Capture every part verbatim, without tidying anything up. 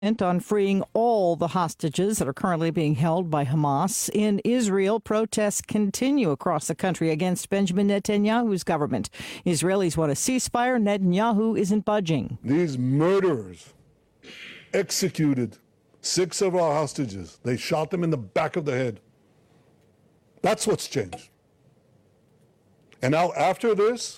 on freeing all the hostages that are currently being held by Hamas. In Israel, protests continue across the country against Benjamin Netanyahu's government. Israelis want a ceasefire. Netanyahu isn't budging. These murderers executed six of our hostages. They shot them in the back of the head. That's what's changed. And now after this,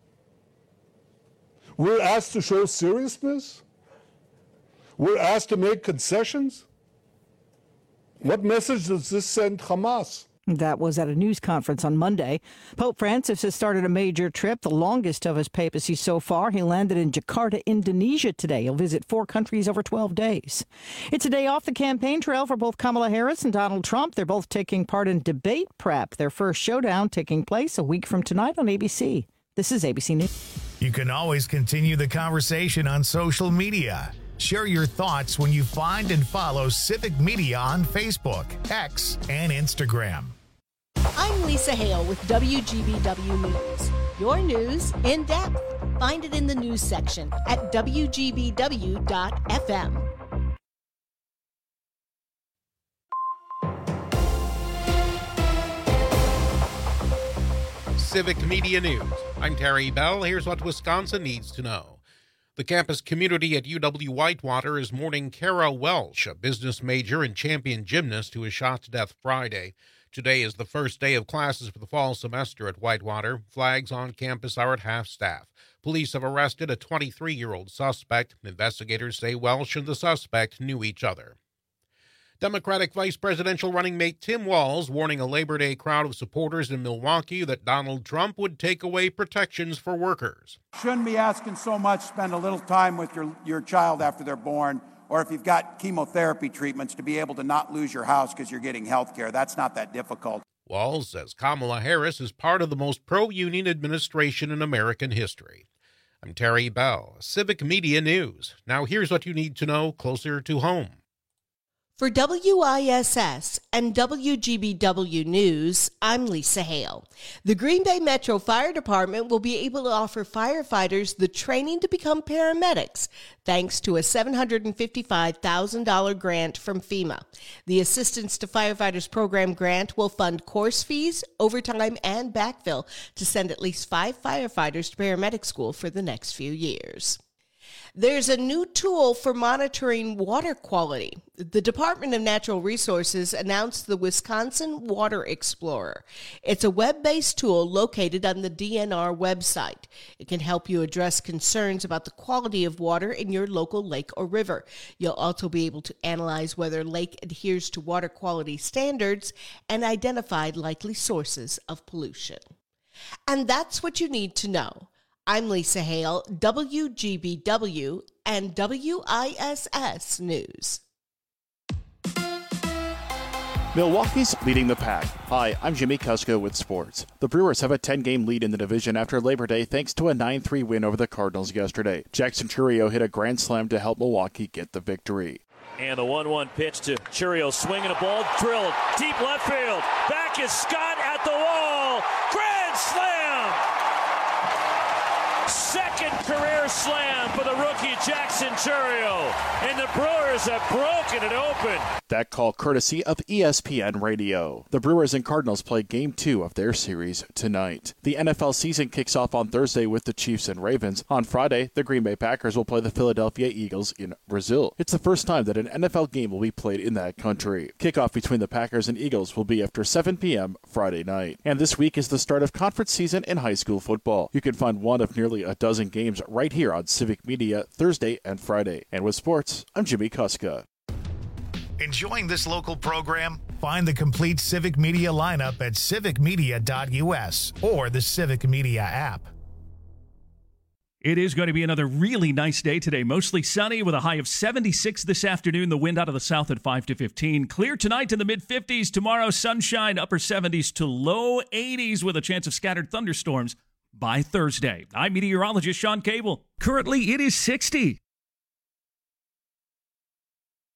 we're asked to show seriousness? We're asked to make concessions? What message does this send Hamas? That was at a news conference on Monday. Pope Francis has started a major trip, the longest of his papacy so far. He landed in Jakarta, Indonesia today. He'll visit four countries over twelve days. It's a day off the campaign trail for both Kamala Harris and Donald Trump. They're both taking part in debate prep, their first showdown taking place a week from tonight on A B C. This is A B C News. You can always continue the conversation on social media. Share your thoughts when you find and follow Civic Media on Facebook, X, and Instagram. I'm Lisa Hale with W G B W News. Your news in depth. Find it in the news section at W G B W dot F M. Civic Media News. I'm Terry Bell. Here's what Wisconsin needs to know. The campus community at U W Whitewater is mourning Kara Welsh, a business major and champion gymnast who was shot to death Friday. Today is the first day of classes for the fall semester at Whitewater. Flags on campus are at half-staff. Police have arrested a twenty-three-year-old suspect. Investigators say Welsh and the suspect knew each other. Democratic vice presidential running mate Tim Walz warning a Labor Day crowd of supporters in Milwaukee that Donald Trump would take away protections for workers. Shouldn't be asking so much. Spend a little time with your, your child after they're born, or if you've got chemotherapy treatments, to be able to not lose your house because you're getting health care. That's not that difficult. Walz says Kamala Harris is part of the most pro-union administration in American history. I'm Terry Bell, Civic Media News. Now here's what you need to know closer to home. For W I S S and W G B W News, I'm Lisa Hale. The Green Bay Metro Fire Department will be able to offer firefighters the training to become paramedics thanks to a seven hundred fifty-five thousand dollars grant from FEMA. The Assistance to Firefighters Program grant will fund course fees, overtime, and backfill to send at least five firefighters to paramedic school for the next few years. There's a new tool for monitoring water quality. The Department of Natural Resources announced the Wisconsin Water Explorer. It's a web-based tool located on the D N R website. It can help you address concerns about the quality of water in your local lake or river. You'll also be able to analyze whether a lake adheres to water quality standards and identify likely sources of pollution. And that's what you need to know. I'm Lisa Hale, W G B W and W I S S News. Milwaukee's leading the pack. Hi, I'm Jimmy Kusko with sports. The Brewers have a ten-game lead in the division after Labor Day thanks to a nine three win over the Cardinals yesterday. Jackson Chourio hit a grand slam to help Milwaukee get the victory. And the one one pitch to Chourio, swinging a ball, drilled, deep left field. Back is Scott at the wall. Grand slam! Second career slam for the rookie Jackson Chourio, and the Brewers have broken it open. That call courtesy of E S P N Radio. The Brewers and Cardinals play Game two of their series tonight. The N F L season kicks off on Thursday with the Chiefs and Ravens. On Friday, the Green Bay Packers will play the Philadelphia Eagles in Brazil. It's the first time that an N F L game will be played in that country. Kickoff between the Packers and Eagles will be after seven p.m. Friday night. And this week is the start of conference season in high school football. You can find one of nearly a dozen games right here on Civic Media Thursday and Friday. And with sports, I'm Jimmy Kuska. Enjoying this local program? Find the complete Civic Media lineup at civic media dot u s or the Civic Media app. It is going to be another really nice day today. Mostly sunny with a high of seventy-six this afternoon. The wind out of the south at five to fifteen. Clear tonight in the mid-fifties. Tomorrow, sunshine, upper seventies to low eighties with a chance of scattered thunderstorms by Thursday. I'm meteorologist Sean Cable. Currently, it is sixty.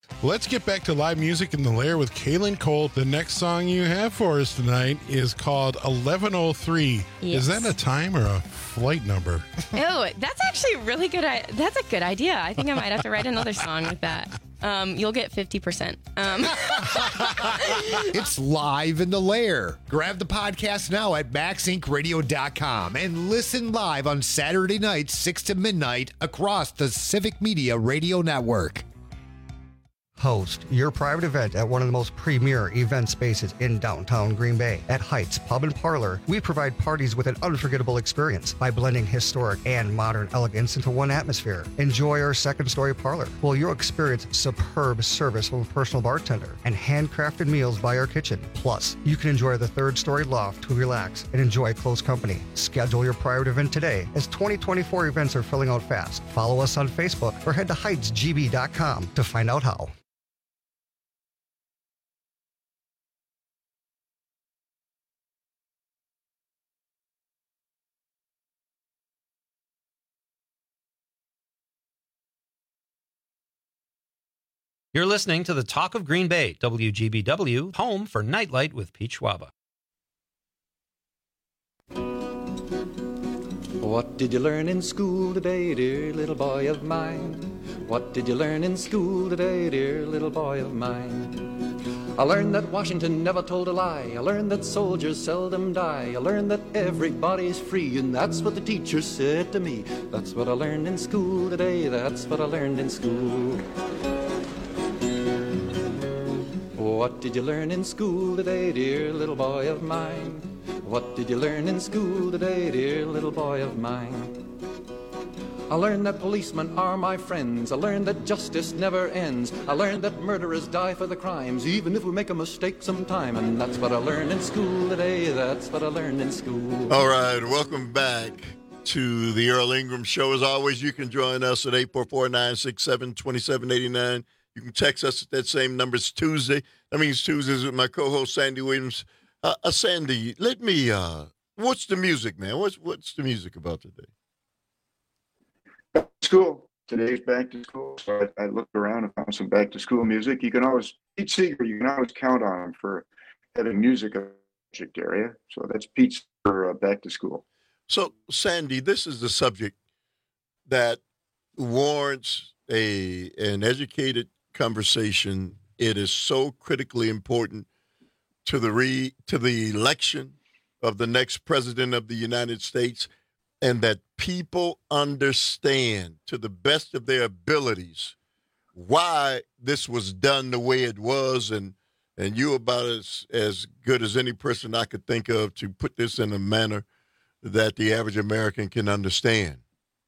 Let's get back to live music in the Lair with Kaylin Cole. The next song you have for us tonight is called eleven oh three. Yes. Is that a time or a flight number? Oh, that's actually really good. I- that's a good idea. I think I might have to write another song with that. Um, you'll get fifty percent. Um. It's live in the Lair. Grab the podcast now at max inc radio dot com and listen live on Saturday nights, six to midnight, across the Civic Media Radio Network. Host your private event at one of the most premier event spaces in downtown Green Bay. At Heights Pub and Parlor, we provide parties with an unforgettable experience by blending historic and modern elegance into one atmosphere. Enjoy our second story parlor, where you'll experience superb service from a personal bartender and handcrafted meals by our kitchen. Plus, you can enjoy the third story loft to relax and enjoy close company. Schedule your private event today, as twenty twenty-four events are filling out fast. Follow us on Facebook or head to heights g b dot com to find out how. You're listening to the Talk of Green Bay, W G B W, home for Nightlight with Pete Schwaba. What did you learn in school today, dear little boy of mine? What did you learn in school today, dear little boy of mine? I learned that Washington never told a lie. I learned that soldiers seldom die. I learned that everybody's free, and that's what the teacher said to me. That's what I learned in school today. That's what I learned in school. What did you learn in school today, dear little boy of mine? What did you learn in school today, dear little boy of mine? I learned that policemen are my friends. I learned that justice never ends. I learned that murderers die for the crimes, even if we make a mistake sometime. And that's what I learned in school today. That's what I learned in school. All right, welcome back to the Earl Ingram Show. As always, you can join us at eight four four, nine six seven, two seven eight nine. You can text us at that same number. It's Tuesday. That means Tuesdays with my co-host, Sandy Williams. Uh, uh, Sandy, let me, uh, what's the music, man? What's what's the music about today? School. Today's back to school. So I, I looked around and found some back to school music. You can always, Pete Seeger, you can always count on him for having music in the subject area. So that's Pete's for uh, back to school. So, Sandy, this is the subject that warrants a an educated conversation. It is so critically important to the re to the election of the next president of the United States, and that people understand to the best of their abilities why this was done the way it was, and and you about as as good as any person I could think of to put this in a manner that the average American can understand.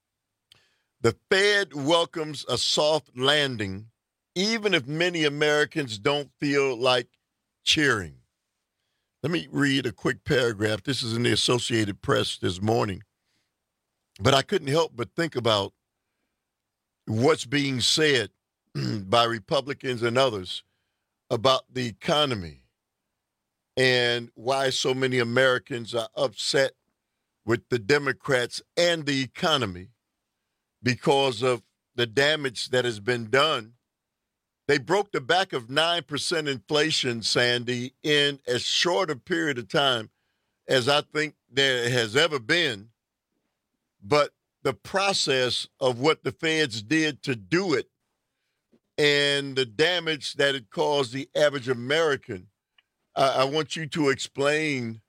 The Fed welcomes a soft landing, even if many Americans don't feel like cheering. Let me read a quick paragraph. This is in the Associated Press this morning. But I couldn't help but think about what's being said by Republicans and others about the economy and why so many Americans are upset with the Democrats and the economy because of the damage that has been done. They broke the back of nine percent inflation, Sandy, in as short a period of time as I think there has ever been. But the process of what the feds did to do it and the damage that it caused the average American, I, I want you to explain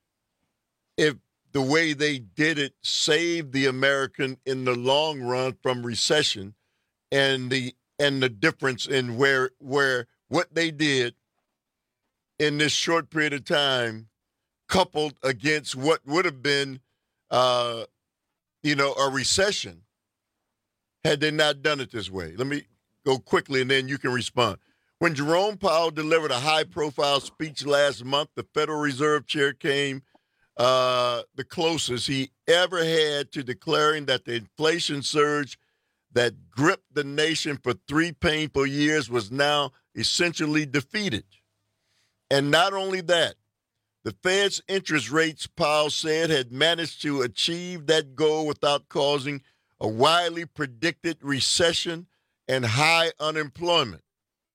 if the way they did it saved the American in the long run from recession, and the and the difference in where where what they did in this short period of time, coupled against what would have been, uh, you know, a recession had they not done it this way. Let me go quickly, and then you can respond. When Jerome Powell delivered a high-profile speech last month, the Federal Reserve Chair came uh, the closest he ever had to declaring that the inflation surge that gripped the nation for three painful years was now essentially defeated. And not only that, the Fed's interest rates, Powell said, had managed to achieve that goal without causing a widely predicted recession and high unemployment.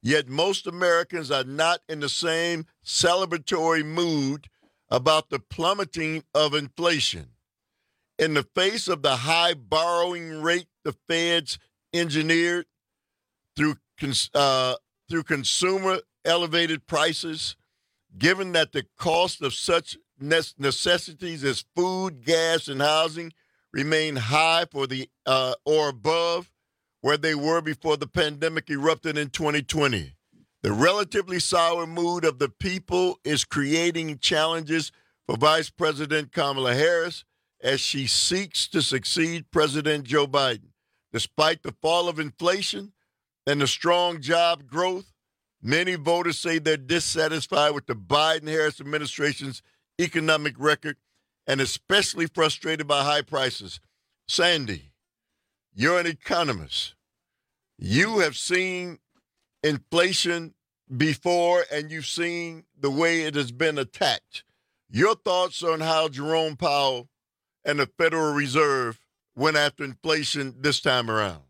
Yet most Americans are not in the same celebratory mood about the plummeting of inflation. In the face of the high borrowing rate the Feds engineered through uh, through consumer elevated prices, given that the cost of such necessities as food, gas, and housing remain high for the uh, or above where they were before the pandemic erupted in twenty twenty. The relatively sour mood of the people is creating challenges for Vice President Kamala Harris as she seeks to succeed President Joe Biden. Despite the fall of inflation and the strong job growth, many voters say they're dissatisfied with the Biden-Harris administration's economic record and especially frustrated by high prices. Sandy, you're an economist. You have seen inflation before, and you've seen the way it has been attacked. Your thoughts on how Jerome Powell and the Federal Reserve went after inflation this time around?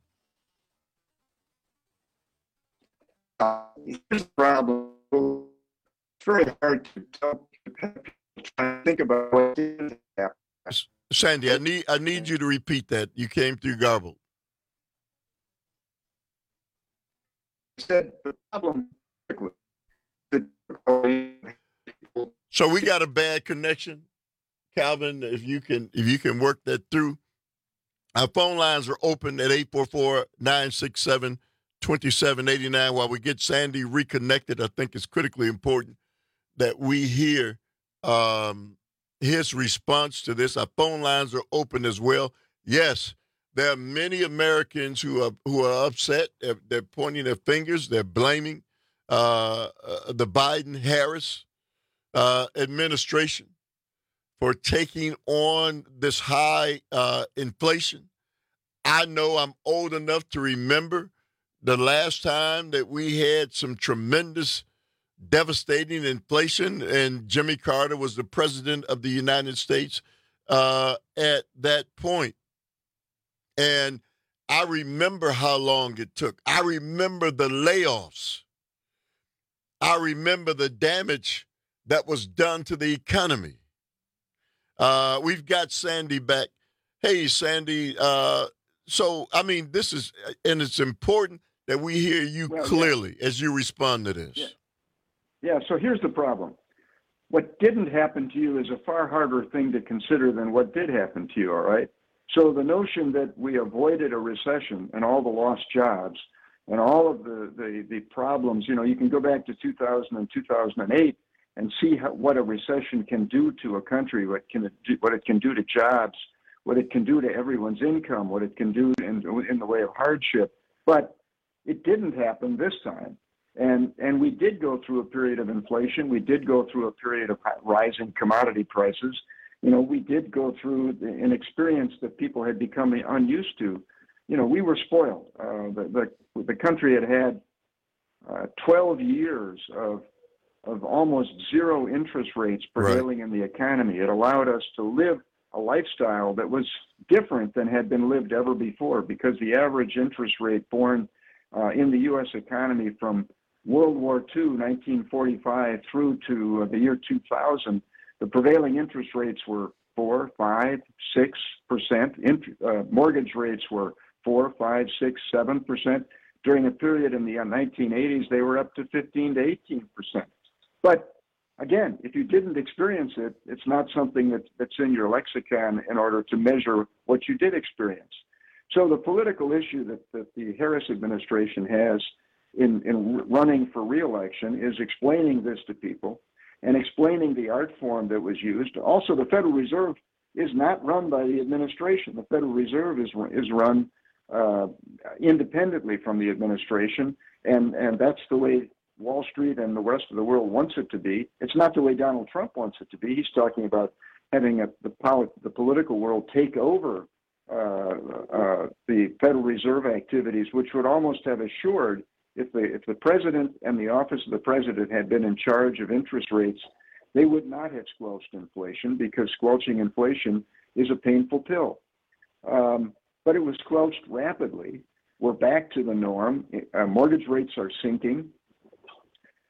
Uh, here's the problem. It's very hard to tell, try to think about what did happen. Sandy, I need I need you to repeat that. You came through garbled. I said the problem. So we got a bad connection, Calvin. If you can, if you can work that through. Our phone lines are open at eight four four, nine six seven, two seven eight nine. While we get Sandy reconnected, I think it's critically important that we hear um, his response to this. Our phone lines are open as well. Yes, there are many Americans who are who are upset. They're, they're pointing their fingers. They're blaming uh, uh, the Biden-Harris uh, administration for taking on this high uh, inflation. I know I'm old enough to remember the last time that we had some tremendous, devastating inflation, and Jimmy Carter was the president of the United States uh, at that point. And I remember how long it took. I remember the layoffs. I remember the damage that was done to the economy. Uh, we've got Sandy back. Hey, Sandy. Uh, so, I mean, this is, and it's important that we hear you well, clearly yeah. as you respond to this. Yeah. yeah, so here's the problem. What didn't happen to you is a far harder thing to consider than what did happen to you, all right? So the notion that we avoided a recession and all the lost jobs and all of the, the, the problems, you know, you can go back to two thousand and two thousand eight and see how, what a recession can do to a country, what can it do, what it can do to jobs, what it can do to everyone's income, what it can do in, in the way of hardship. But it didn't happen this time. And and we did go through a period of inflation. We did go through a period of rising commodity prices. You know, we did go through an experience that people had become unused to. You know, we were spoiled. Uh, the, the the country had had uh, twelve years of of almost zero interest rates prevailing right. in the economy. It allowed us to live a lifestyle that was different than had been lived ever before, because the average interest rate borne uh, in the U S economy from World War Two, nineteen forty-five, through to uh, the year two thousand, the prevailing interest rates were four, five, six percent. Int- uh, mortgage rates were four, five, six, seven percent. During a period in the nineteen eighties, they were up to fifteen to eighteen percent. But again, if you didn't experience it, it's not something that, that's in your lexicon in order to measure what you did experience. So the political issue that, that the Harris administration has in, in running for re-election is explaining this to people and explaining the art form that was used. Also, the Federal Reserve is not run by the administration. The Federal Reserve is is run uh, independently from the administration, and, and that's the way Wall Street and the rest of the world wants it to be. It's not the way Donald Trump wants it to be. He's talking about having a, the, polit- the political world take over uh, uh, the Federal Reserve activities, which would almost have assured, if the if the president and the office of the president had been in charge of interest rates, they would not have squelched inflation, because squelching inflation is a painful pill. Um, but it was squelched rapidly. We're back to the norm. Uh, mortgage rates are sinking.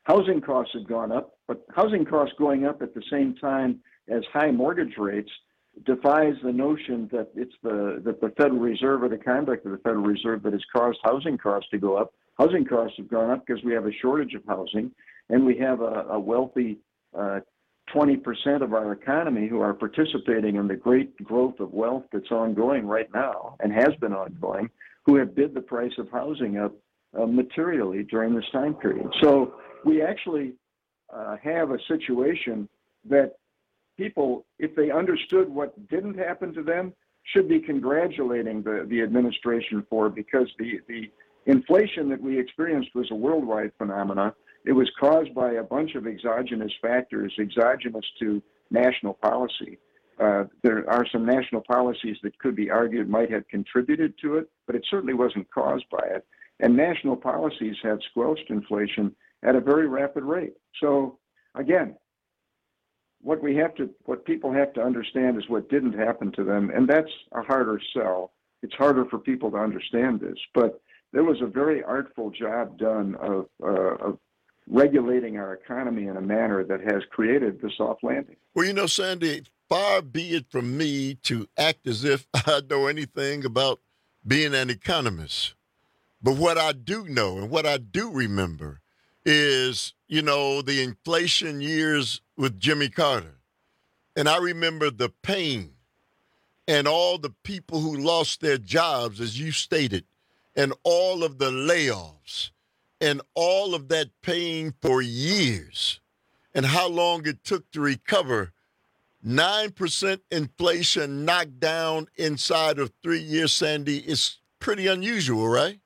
Housing costs have gone up, but housing costs going up at the same time as high mortgage rates defies the notion that it's the that the Federal Reserve or the conduct of the Federal Reserve that has caused housing costs to go up. Housing costs have gone up because we have a shortage of housing, and we have a, a wealthy uh, twenty percent of our economy who are participating in the great growth of wealth that's ongoing right now and has been ongoing, who have bid the price of housing up uh, materially during this time period. So we actually uh, have a situation that people, if they understood what didn't happen to them, should be congratulating the, the administration for, because the, the inflation that we experienced was a worldwide phenomena. It was caused by a bunch of exogenous factors, exogenous to national policy. Uh, there are some national policies that could be argued might have contributed to it, but it certainly wasn't caused by it. And national policies have squelched inflation at a very rapid rate. So, again, what we have to, what people have to understand is what didn't happen to them, and that's a harder sell. It's harder for people to understand this, but there was a very artful job done of, uh, of regulating our economy in a manner that has created the soft landing. Well, you know, Sandy, far be it from me to act as if I know anything about being an economist. But what I do know and what I do remember is, you know, the inflation years with Jimmy Carter. And I remember the pain and all the people who lost their jobs, as you stated, and all of the layoffs and all of that pain for years, and how long it took to recover. nine percent inflation knocked down inside of three years, Sandy, is pretty unusual, right?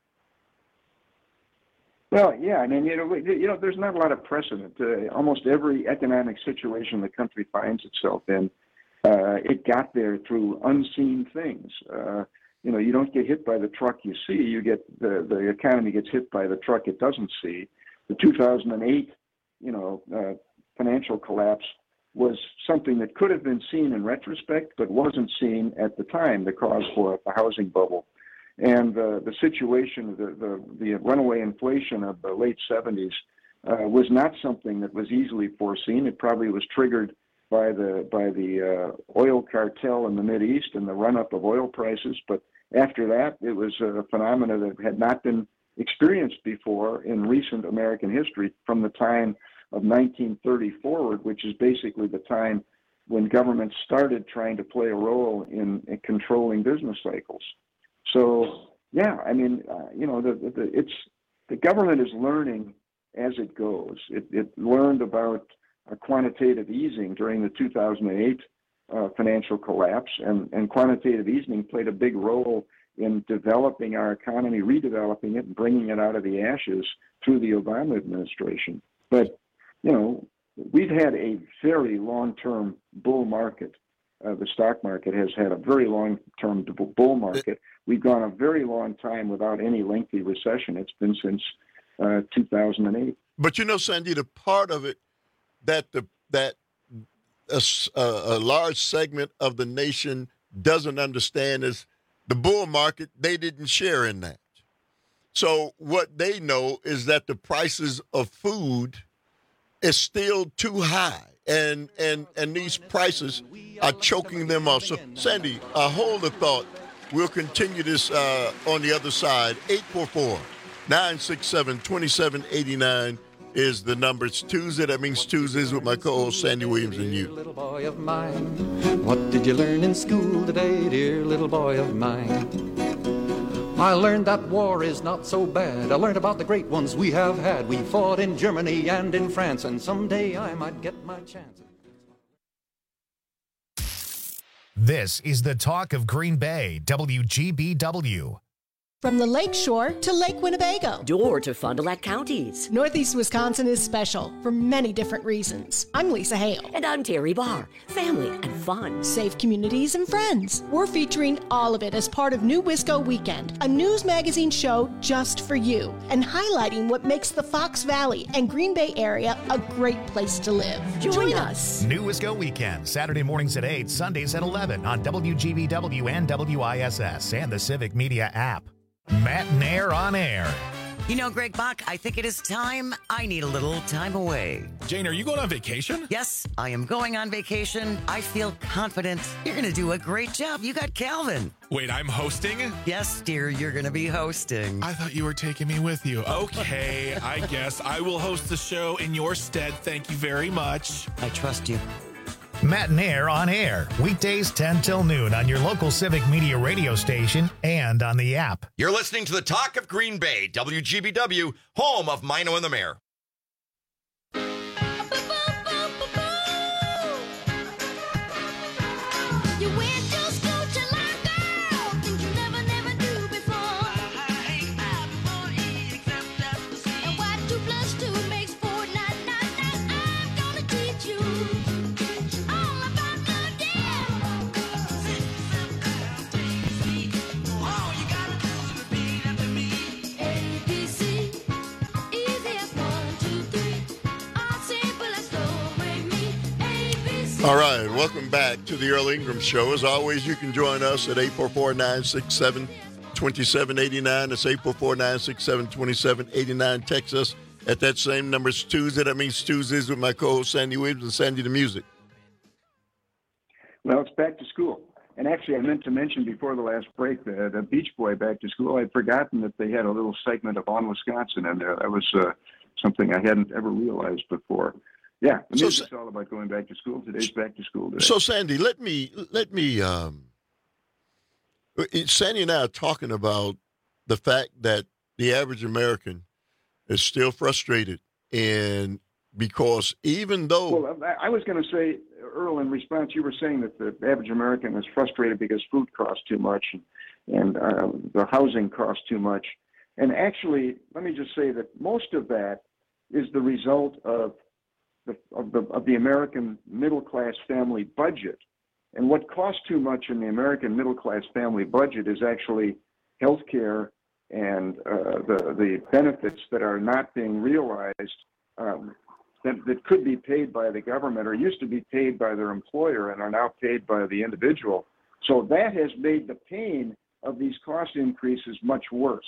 Well, yeah, I mean, you know, you know, there's not a lot of precedent. Uh, almost every economic situation the country finds itself in, uh, it got there through unseen things. Uh, you know, you don't get hit by the truck you see. You get the the economy gets hit by the truck it doesn't see. The two thousand eight, you know, uh, financial collapse was something that could have been seen in retrospect, but wasn't seen at the time. The cause for it, the housing bubble. And uh, the situation, the, the the runaway inflation of the late seventies uh, was not something that was easily foreseen. It probably was triggered by the by the uh, oil cartel in the Mideast and the run-up of oil prices. But after that, it was a phenomena that had not been experienced before in recent American history from the time of nineteen thirty forward, which is basically the time when governments started trying to play a role in, in controlling business cycles. So, yeah, I mean, uh, you know, the, the, it's the government is learning as it goes. It, it learned about uh, quantitative easing during the two thousand eight uh, financial collapse, and, and quantitative easing played a big role in developing our economy, redeveloping it, and bringing it out of the ashes through the Obama administration. But, you know, we've had a very long-term bull market. Uh, the stock market has had a very long-term bull market. We've gone a very long time without any lengthy recession. It's been since uh, two thousand eight. But you know, Sandy, the part of it that the that a, a large segment of the nation doesn't understand is the bull market. They didn't share in that. So what they know is that the prices of food is still too high. And and and these prices are choking them off. So, Sandy, uh, hold the thought. We'll continue this uh, on the other side. eight four four, nine six seven, two seven eight nine is the number. It's Tuesday. That means Tuesdays with my co-host Sandy Williams and you. Little boy of mine, what did you learn in school today, dear little boy of mine? I learned that war is not so bad. I learned about the great ones we have had. We fought in Germany and in France, and someday I might get my chance. This is the Talk of Green Bay, W G B W. From the Lake Shore to Lake Winnebago. Door to Fond du Lac counties. Northeast Wisconsin is special for many different reasons. I'm Lisa Hale. And I'm Terry Barr. Family and fun. Safe communities and friends. We're featuring all of it as part of New Wisco Weekend, a news magazine show just for you, and highlighting what makes the Fox Valley and Green Bay area a great place to live. Join, Join us. New Wisco Weekend, Saturday mornings at eight, Sundays at eleven on W G B W and W I S S and the Civic Media app. Matt Nair on air. You know, Greg Bach, I think it is time I need a little time away. Jane, are you going on vacation? Yes, I am going on vacation. I feel confident. You're going to do a great job. You got Calvin. Wait, I'm hosting? Yes, dear, you're going to be hosting. I thought you were taking me with you. Okay, I guess I will host the show in your stead. Thank you very much. I trust you. Matt and Air on air, weekdays ten till noon on your local Civic Media radio station and on the app. You're listening to the Talk of Green Bay, W G B W, home of Mino and the Mayor. You went to school to learn, girl, things you never, never knew before. And what two plus two makes four, nine, nine, nine. I'm gonna teach you all about good, yeah. All you gotta do is repeat after me. A, B, C, easy as one, two, three. All simple as do, re, mi. A, B, C. All right, welcome back to the Earl Ingram Show. As always, you can join us at eight four four, nine six seven, two seven eight nine. That's eight four four, nine six seven, two seven eight nine. Text us at that same number. It's Tuesday. That means Tuesdays with my co-host Sandy Williams and Sandy the Music. Well, it's back to school. And actually, I meant to mention before the last break the, the Beach Boy Back to School. I'd forgotten that they had a little segment of On Wisconsin in there. That was uh, something I hadn't ever realized before. Yeah, the So, music's all about going back to school. Today's back to school day. So, Sandy, let me let me. Um, it- Sandy and I are talking about the fact that the average American is still frustrated, and because even though Well, I, I was going to say, Earl, in response, you were saying that the average American is frustrated because food costs too much and, and uh, the housing costs too much. And actually, let me just say that most of that is the result of the, of the, of the American middle-class family budget. And what costs too much in the American middle-class family budget is actually health care and uh, the, the benefits that are not being realized um, that, that could be paid by the government or used to be paid by their employer and are now paid by the individual. So that has made the pain of these cost increases much worse.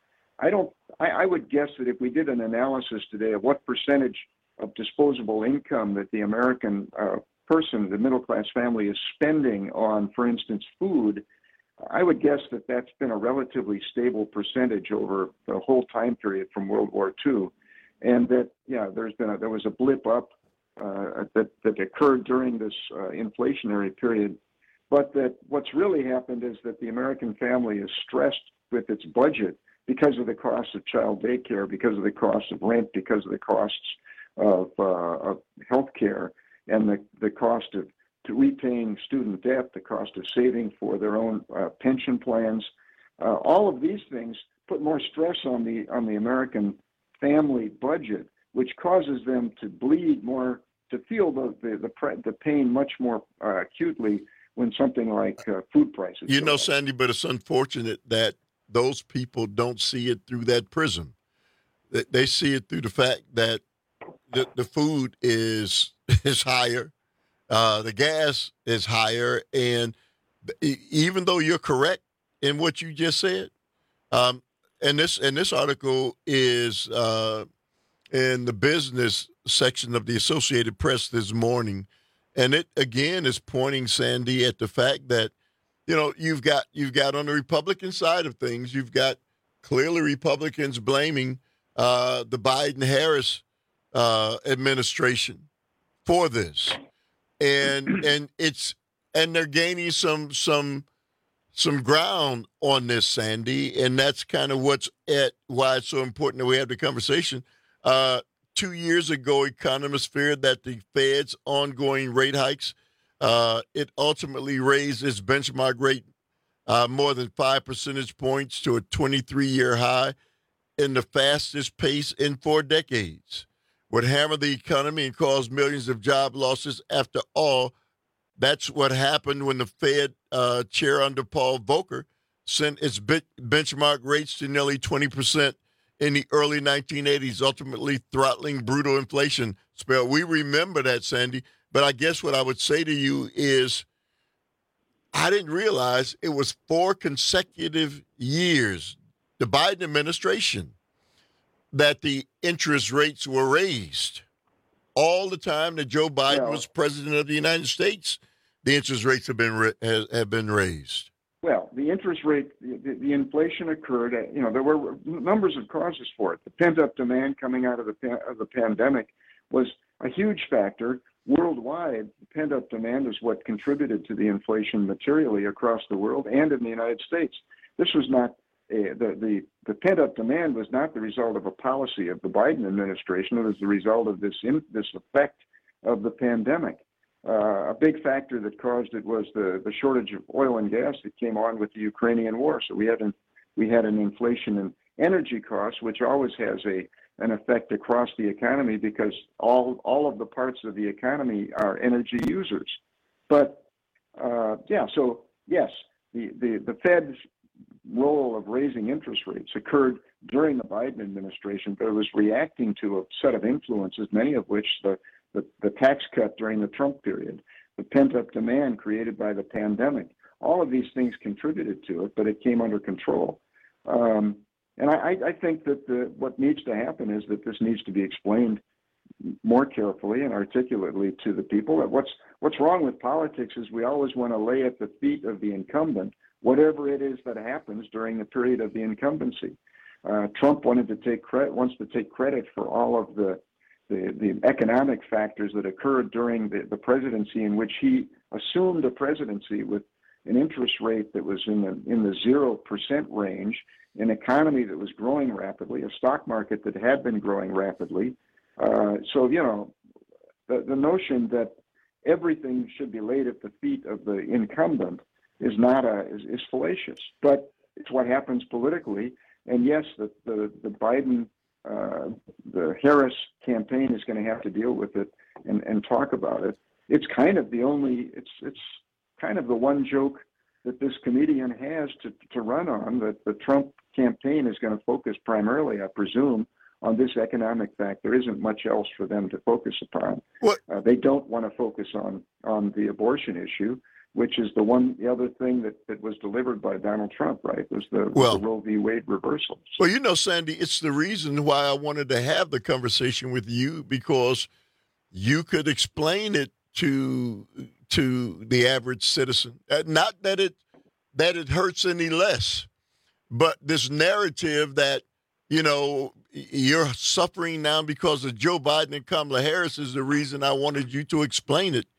I don't. I, I would guess that if we did an analysis today of what percentage of disposable income that the American uh, person, the middle-class family, is spending on, for instance, food, I would guess that that's been a relatively stable percentage over the whole time period from World War Two, and that yeah, there's been a, there was a blip up uh, that that occurred during this uh, inflationary period, but that what's really happened is that the American family is stressed with its budget because of the cost of child daycare, because of the cost of rent, because of the costs of, uh, of health care, and the, the cost of to repaying student debt, the cost of saving for their own uh, pension plans. Uh, all of these things put more stress on the on the American family budget, which causes them to bleed more, to feel the the, the, pre- the pain much more uh, acutely when something like uh, food prices. you go know, up. Sandy, but it's unfortunate that those people don't see it through that prism. They, they see it through the fact that the, the food is is higher, uh, the gas is higher, and e- even though you're correct in what you just said, um, and this and this article is uh, in the business section of the Associated Press this morning, and it again is pointing, Sandy, at the fact that you know you've got you've got on the Republican side of things, you've got clearly Republicans blaming uh, the Biden-Harris uh, administration for this, and and it's and they're gaining some some some ground on this, Sandy, and that's kind of what's at why it's so important that we have the conversation. Uh, two years ago, economists feared that the Fed's ongoing rate hikes uh, it ultimately raised its benchmark rate uh, more than five percentage points to a twenty-three year high in the fastest pace in four decades. Would hammer the economy and cause millions of job losses. After all, that's what happened when the Fed uh, chair under Paul Volcker sent its bit benchmark rates to nearly twenty percent in the early nineteen eighties, ultimately throttling brutal inflation spell. We remember that, Sandy. But I guess what I would say to you is I didn't realize it was four consecutive years, the Biden administration, that the interest rates were raised. All the time that Joe Biden Well- was president of the United States, the interest rates have been ra- has, have been raised. Well, the interest rate, the, the inflation occurred. uh, You know, there were numbers of causes for it. The pent-up demand coming out of the pa- of the pandemic was a huge factor worldwide. The pent-up demand is what contributed to the inflation materially across the world and in the United States. This was not a, the the the pent-up demand was not the result of a policy of the Biden administration. It was the result of this in, this effect of the pandemic. Uh, a big factor that caused it was the, the shortage of oil and gas that came on with the Ukrainian war. So we had an we had an inflation in energy costs, which always has a an effect across the economy because all all of the parts of the economy are energy users. But uh, yeah, so yes, the, the, the Fed's role of raising interest rates occurred during the Biden administration, but it was reacting to a set of influences, many of which the The, the tax cut during the Trump period, the pent-up demand created by the pandemic, all of these things contributed to it, but it came under control. Um, and I, I think that the, what needs to happen is that this needs to be explained more carefully and articulately to the people. What's what's wrong with politics is we always want to lay at the feet of the incumbent whatever it is that happens during the period of the incumbency. Uh, Trump wanted to take credit, wants to take credit for all of the The, the economic factors that occurred during the, the presidency in which he assumed a presidency with an interest rate that was in the in the zero percent range, an economy that was growing rapidly, a stock market that had been growing rapidly. Uh, so, you know, the, the notion that everything should be laid at the feet of the incumbent is not a is, is fallacious, but it's what happens politically. And yes, the the, the Biden Uh, the Harris campaign is going to have to deal with it and, and talk about it. It's kind of the only, it's it's kind of the one joke that this comedian has to, to run on, that the Trump campaign is going to focus primarily, I presume, on this economic fact. There isn't much else for them to focus upon. Uh, they don't want to focus on, on the abortion issue, which is the one, the other thing that, that was delivered by Donald Trump, right, was the, Well, the Roe v. Wade reversal. Well, you know, Sandy, it's the reason why I wanted to have the conversation with you, because you could explain it to to the average citizen. Uh, not that it that it hurts any less, but this narrative that, you know, you're suffering now because of Joe Biden and Kamala Harris is the reason I wanted you to explain it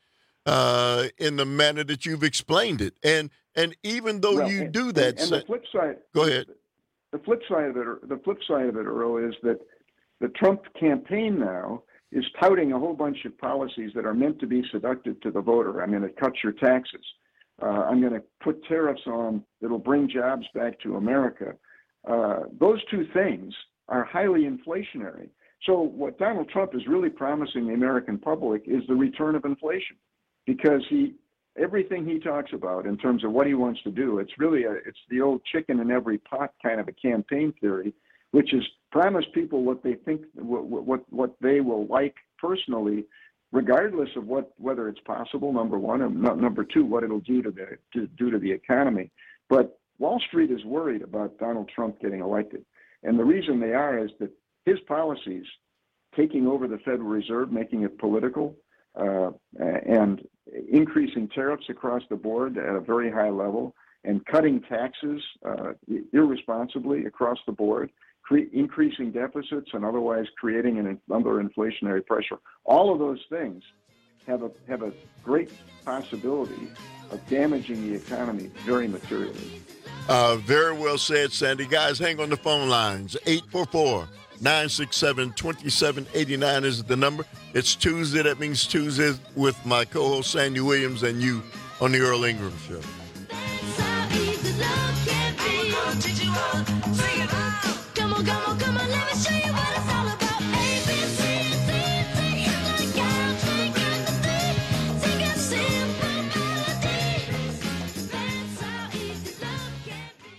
uh, in the manner that you've explained it. And and even though Well, you and, do that, and, and the flip side. Go ahead. The flip side of it, the flip side of it, Earl, is that the Trump campaign now is touting a whole bunch of policies that are meant to be seductive to the voter. I'm going to cut your taxes. Uh, I'm going to put tariffs on that'll bring jobs back to America. Uh, those two things are highly inflationary. So what Donald Trump is really promising the American public is the return of inflation, because he. Everything he talks about in terms of what he wants to do, it's really a, it's the old chicken in every pot kind of a campaign theory, which is promise people what they think, what what, what they will like personally, regardless of what whether it's possible. Number one, and no, number two, what it'll do to the to do to the economy. But Wall Street is worried about Donald Trump getting elected, and the reason they are is that his policies, taking over the Federal Reserve, making it political, uh, and increasing tariffs across the board at a very high level, and cutting taxes uh, irresponsibly across the board, cre- increasing deficits, and otherwise creating an under inflationary pressure. All of those things have a have a great possibility of damaging the economy very materially. Uh, very well said, Sandy. Guys, hang on the phone lines. eight four four, nine six seven, two seven eight nine is the number. It's Tuesday. That means Tuesday with my co-host Sandy Williams and you on the Earl Ingram Show. Come on, come on, come on, let me show you what it's all about. A, B, C, D, D, like God, take it, take it, simple melody. That's how easy love can be.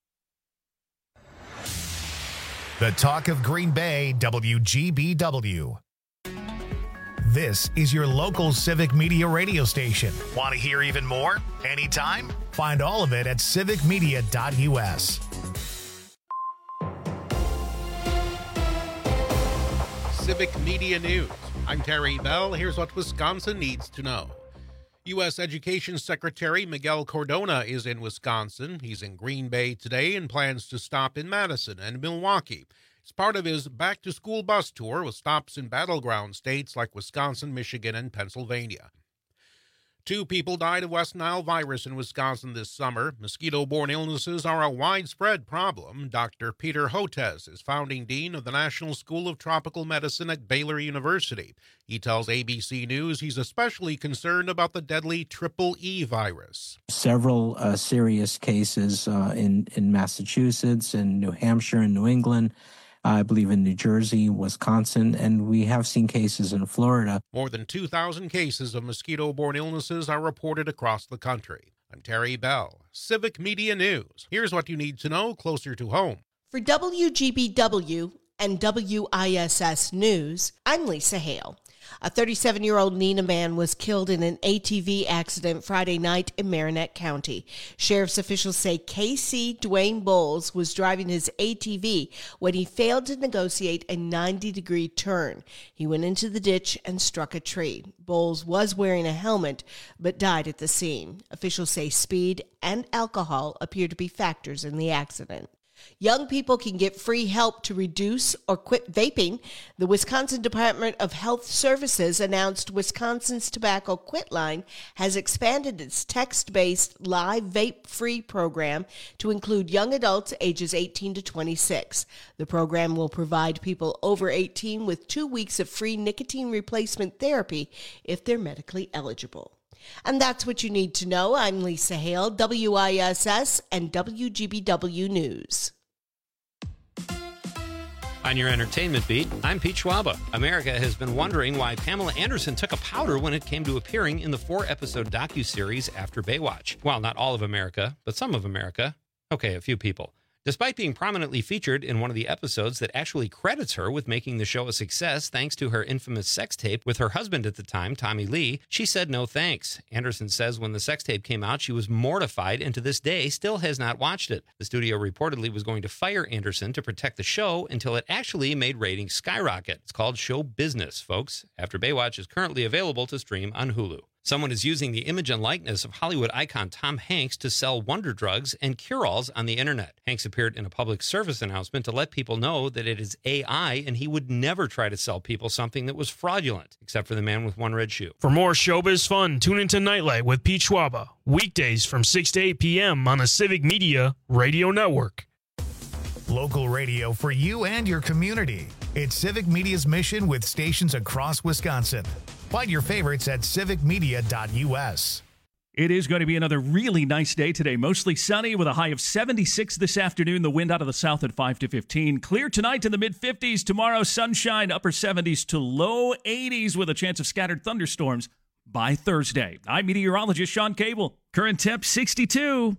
The talk of Green Bay, W G B W. This is your local civic media radio station. Want to hear even more? Anytime? Find all of it at civic media dot U S. Civic Media News. I'm Terry Bell. Here's what Wisconsin needs to know. U S Education Secretary Miguel Cardona is in Wisconsin. He's in Green Bay today and plans to stop in Madison and Milwaukee. It's part of his back-to-school bus tour with stops in battleground states like Wisconsin, Michigan, and Pennsylvania. Two people died of West Nile virus in Wisconsin this summer. Mosquito-borne illnesses are a widespread problem. Doctor Peter Hotez is founding dean of the National School of Tropical Medicine at Baylor University. He tells A B C News he's especially concerned about the deadly Triple E virus. Several uh, serious cases uh, in, in Massachusetts and New Hampshire and New England. I believe in New Jersey, Wisconsin, and we have seen cases in Florida. More than two thousand cases of mosquito-borne illnesses are reported across the country. I'm Terry Bell, Civic Media News. Here's what you need to know closer to home. For W G B W and W I S S News, I'm Lisa Hale. A thirty-seven-year-old Neenah man was killed in an A T V accident Friday night in Marinette County. Sheriff's officials say K C Dwayne Bowles was driving his A T V when he failed to negotiate a ninety-degree turn. He went into the ditch and struck a tree. Bowles was wearing a helmet but died at the scene. Officials say speed and alcohol appear to be factors in the accident. Young people can get free help to reduce or quit vaping. The Wisconsin Department of Health Services announced Wisconsin's Tobacco Quit Line has expanded its text-based live vape-free program to include young adults ages eighteen to twenty-six. The program will provide people over eighteen with two weeks of free nicotine replacement therapy if they're medically eligible. And that's what you need to know. I'm Lisa Hale, W I S S and W G B W News. On your entertainment beat, I'm Pete Schwaba. America has been wondering why Pamela Anderson took a powder when it came to appearing in the four-episode docuseries After Baywatch. Well, not all of America, but some of America. Okay, a few people. Despite being prominently featured in one of the episodes that actually credits her with making the show a success thanks to her infamous sex tape with her husband at the time, Tommy Lee, she said no thanks. Anderson says when the sex tape came out, she was mortified and to this day still has not watched it. The studio reportedly was going to fire Anderson to protect the show until it actually made ratings skyrocket. It's called Show Business, folks. After Baywatch is currently available to stream on Hulu. Someone is using the image and likeness of Hollywood icon Tom Hanks to sell wonder drugs and cure-alls on the internet. Hanks appeared in a public service announcement to let people know that it is A I and he would never try to sell people something that was fraudulent, except for the man with one red shoe. For more showbiz fun, tune into Nightlight with Pete Schwaba, weekdays from six to eight p.m. on the Civic Media Radio Network. Local radio for you and your community. It's Civic Media's mission with stations across Wisconsin. Find your favorites at civic media dot u s. It is going to be another really nice day today. Mostly sunny with a high of seventy-six this afternoon. The wind out of the south at five to fifteen. Clear tonight in the mid-fifties. Tomorrow, sunshine, upper seventies to low eighties with a chance of scattered thunderstorms by Thursday. I'm meteorologist Sean Cable. Current temp sixty-two.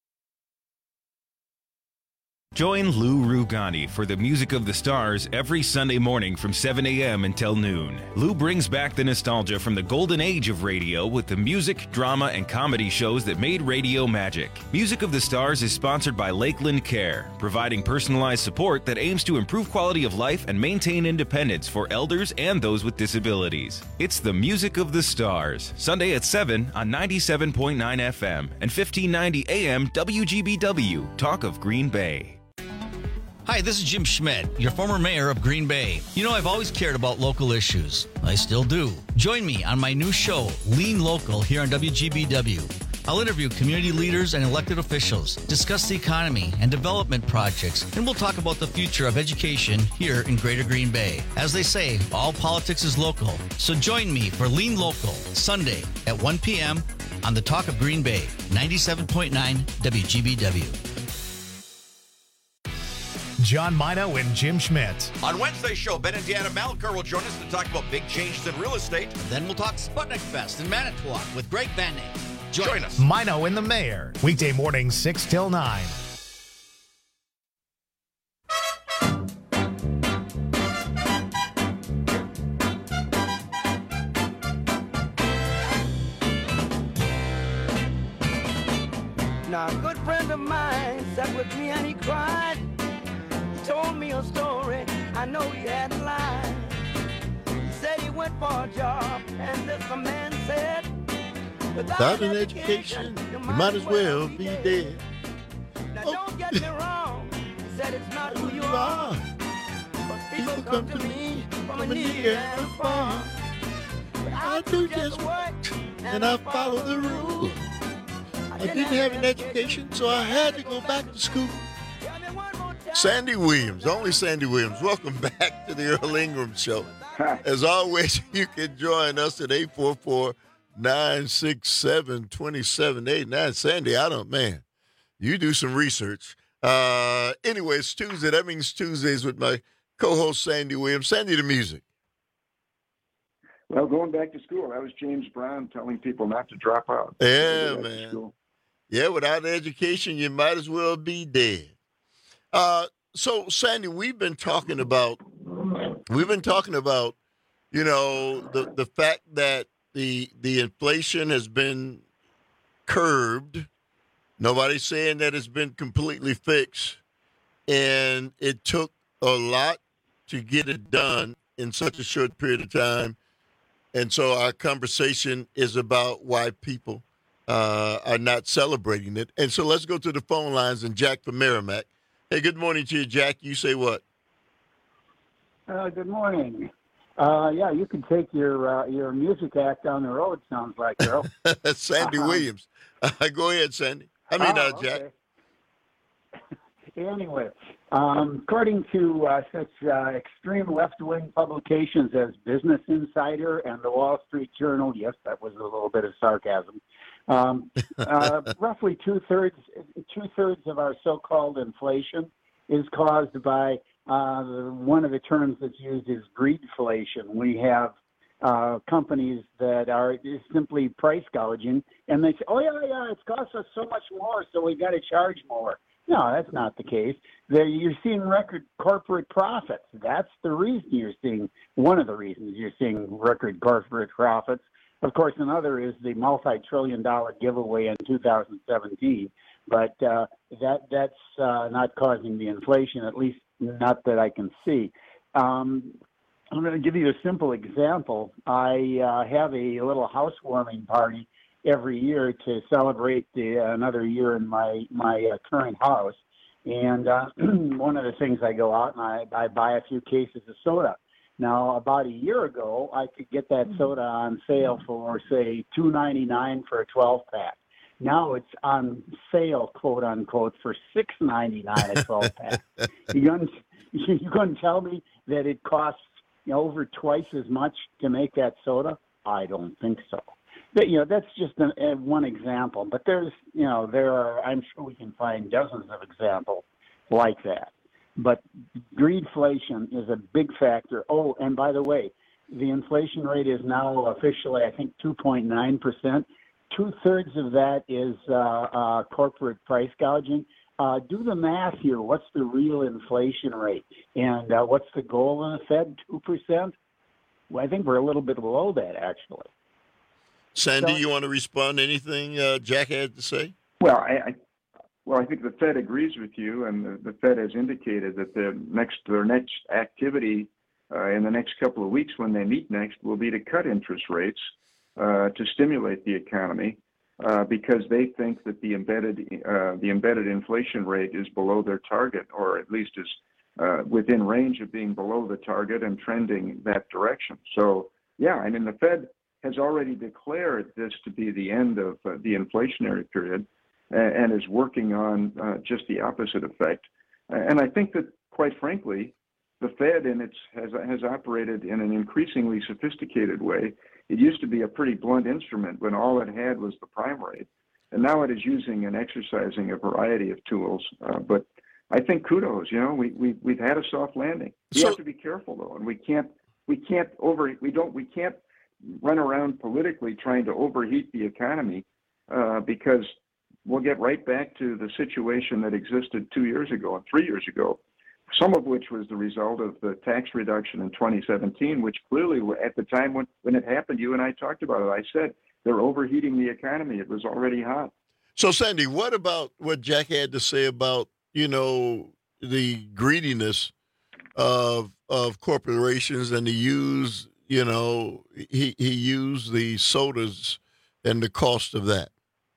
Join Lou Rugani for the Music of the Stars every Sunday morning from seven a.m. until noon. Lou brings back the nostalgia from the golden age of radio with the music, drama, and comedy shows that made radio magic. Music of the Stars is sponsored by Lakeland Care, providing personalized support that aims to improve quality of life and maintain independence for elders and those with disabilities. It's the Music of the Stars, Sunday at seven on ninety-seven point nine F M and fifteen ninety A M W G B W, Talk of Green Bay. Hi, this is Jim Schmidt, your former mayor of Green Bay. You know, I've always cared about local issues. I still do. Join me on my new show, Lean Local, here on W G B W. I'll interview community leaders and elected officials, discuss the economy and development projects, and we'll talk about the future of education here in Greater Green Bay. As they say, all politics is local. So join me for Lean Local, Sunday at one p.m. on the Talk of Green Bay, ninety-seven point nine W G B W. John Mino and Jim Schmidt. On Wednesday's show, Ben and Deanna Malker will join us to talk about big changes in real estate. Then we'll talk Sputnik Fest in Manitowoc with Greg Van Ney. Join, join us. Mino and the Mayor. Weekday morning, six till nine. Now, a good friend of mine sat with me and he cried. Told me a story, I know he hadn't lied. went for a job, and this a man said, Without an education, you might as well be dead. Now don't get me wrong, he said it's not who you are. But people come to me from a near and far. But I do just work And I follow the rules. I didn't have an education, so I had to go back to school. Sandy Williams, only Sandy Williams. Welcome back to the Earl Ingram Show. As always, you can join us at eight four four, nine six seven, two seven eight nine. Sandy, I don't, man, you do some research. Uh, anyway, it's Tuesday. That means Tuesdays with my co-host, Sandy Williams. Sandy, the music. Well, going back to school, that was James Brown telling people not to drop out. Yeah, Go back to man. school. Yeah, without education, you might as well be dead. Uh, so, Sandy, we've been talking about, we've been talking about, you know, the, the fact that the the inflation has been curbed. Nobody's saying that it's been completely fixed. And it took a lot to get it done in such a short period of time. And so our conversation is about why people uh, are not celebrating it. And so let's go to the phone lines and Jack from Merrimack. Hey, good morning to you, Jack. You say what? Uh, good morning. Uh, yeah, you can take your uh, your music act down the road, sounds like, Earl. Sandy Uh-huh. Williams. Go ahead, Sandy. I mean, Oh, uh, Jack. okay. Anyway, um, according to uh, such uh, extreme left-wing publications as Business Insider and the Wall Street Journal, yes, that was a little bit of sarcasm, um, uh, roughly two-thirds two-thirds of our so-called inflation is caused by uh, one of the terms that's used is greedflation. We have uh, companies that are simply price gouging, and they say, oh, yeah, yeah, it's cost us so much more, so we got to charge more. No, that's not the case. There, you're seeing record corporate profits. That's the reason you're seeing, one of the reasons you're seeing record corporate profits. Of course, another is the multi-trillion dollar giveaway in two thousand seventeen. But uh, that that's uh, not causing the inflation, at least not that I can see. Um, I'm going to give you a simple example. I uh, have a little housewarming party every year to celebrate the, another year in my my uh, current house. And uh, one of the things I go out and I, I buy a few cases of soda. Now, about a year ago, I could get that soda on sale for, say, two ninety-nine for a twelve pack. Now it's on sale, quote unquote, for six ninety-nine a twelve pack. You going you going to tell me that it costs, you know, over twice as much to make that soda? I don't think so. But, you know, that's just a, a one example. But there's, you know, there are, I'm sure we can find dozens of examples like that. But greedflation is a big factor. Oh, and by the way, the inflation rate is now officially, I think, two point nine percent. Two-thirds of that is uh, uh, corporate price gouging. Uh, do the math here. What's the real inflation rate? And uh, what's the goal of the Fed? two percent? Well, I think we're a little bit below that, actually. Sandy, So- you want to respond to anything uh, Jack had to say? Well, I, I well, I think the Fed agrees with you, and the, the Fed has indicated that the next their next activity uh, in the next couple of weeks, when they meet next, will be to cut interest rates uh, to stimulate the economy, uh, because they think that the embedded uh, the embedded inflation rate is below their target, or at least is uh, within range of being below the target and trending that direction. So, yeah, I mean, the Fed has already declared this to be the end of uh, the inflationary period, and, and is working on uh, just the opposite effect. And I think that, quite frankly, the Fed in its has has operated in an increasingly sophisticated way. It used to be a pretty blunt instrument when all it had was the prime rate, and now it is using and exercising a variety of tools. Uh, but I think kudos. You know, we we we've had a soft landing. We So- have to be careful though, and we can't we can't over we don't we can't run around politically trying to overheat the economy, uh, because we'll get right back to the situation that existed two years ago and three years ago, some of which was the result of the tax reduction in twenty seventeen, which clearly at the time when, when it happened, you and I talked about it. I said they're overheating the economy. It was already hot. So, Sandy, what about what Jack had to say about, you know, the greediness of of corporations and the use, you know, he he used the sodas and the cost of that.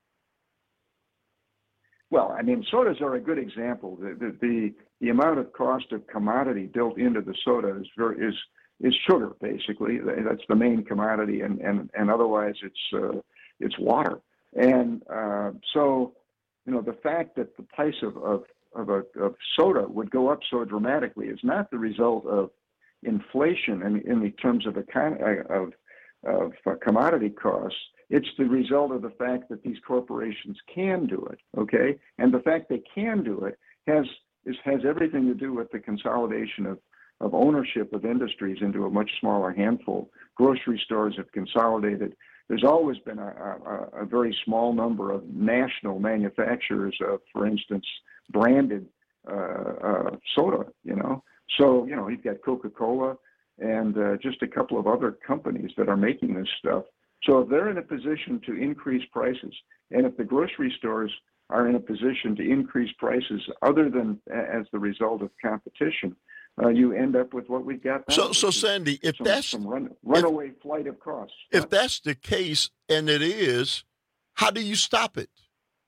Well, I mean, sodas are a good example. The the the, the amount of cost of commodity built into the soda is very is is sugar, basically. That's the main commodity, and and, and otherwise it's uh, it's water. And uh, so, you know, the fact that the price of of of, a, of soda would go up so dramatically is not the result of inflation in, in the terms of econ- of of uh, commodity costs. It's the result of the fact that these corporations can do it, okay? And the fact they can do it has is, has everything to do with the consolidation of, of ownership of industries into a much smaller handful. Grocery stores have consolidated. There's always been a, a, a very small number of national manufacturers of, for instance, branded uh, uh, soda, you know? So, you know, you've got Coca-Cola and uh, just a couple of other companies that are making this stuff. So if they're in a position to increase prices, and if the grocery stores are in a position to increase prices other than as the result of competition, uh, you end up with what we've got now. So, so Sandy, if some, that's some run, runaway if, flight of costs. If that's the case, and it is, how do you stop it?